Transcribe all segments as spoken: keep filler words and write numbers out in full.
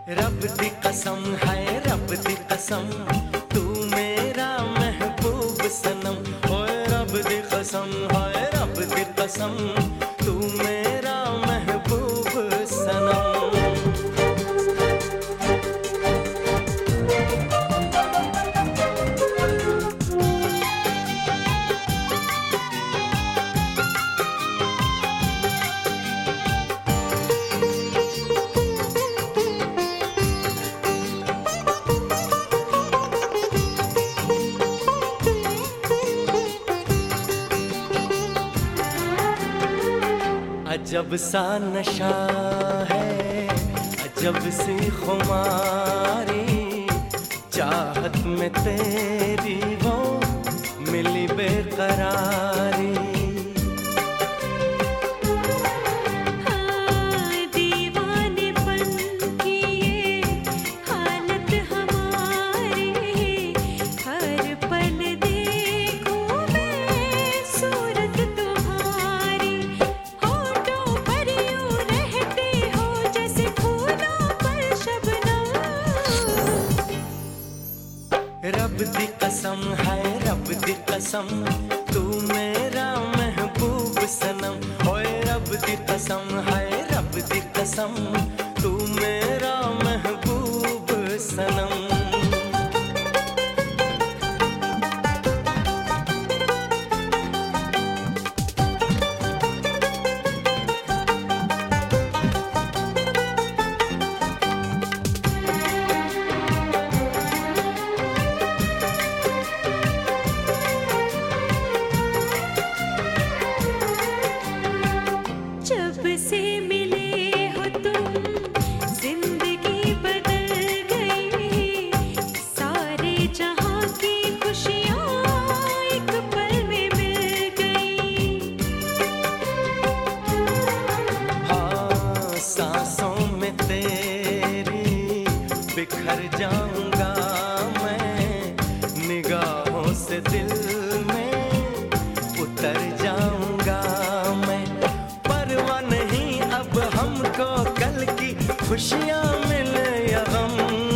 रब दी कसम है, रब दी कसम, तू मेरा महबूब सनम। ओए रब दी कसम है, रब दी कसम, तू मेरा महबूब सनम। अजब सा नशा है, अजब सी खुमारी, चाहत में तेरी वो मिली बेकरारी। रब दी कसम है, रब दी कसम, तू मेरा महबूब सनम। ओए रब दी कसम है, रब दी कसम, तू मेरा महबूब सनम। जब से मिले हो तुम जिंदगी बदल गई, सारे जहां की खुशियां एक पल में मिल गई। हाँ, सांसों में तेरी बिखर जाऊंगा मैं, निगाहों से दिल में उतर जाऊंगा मैं। हमको कल की खुशियां मिले या गम।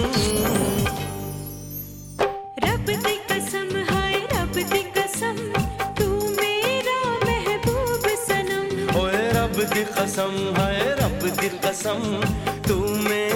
रब दी कसम है, रब दी कसम, तू मेरा महबूब सनम। ओए रब दी कसम है, रब दी कसम, तू मेरा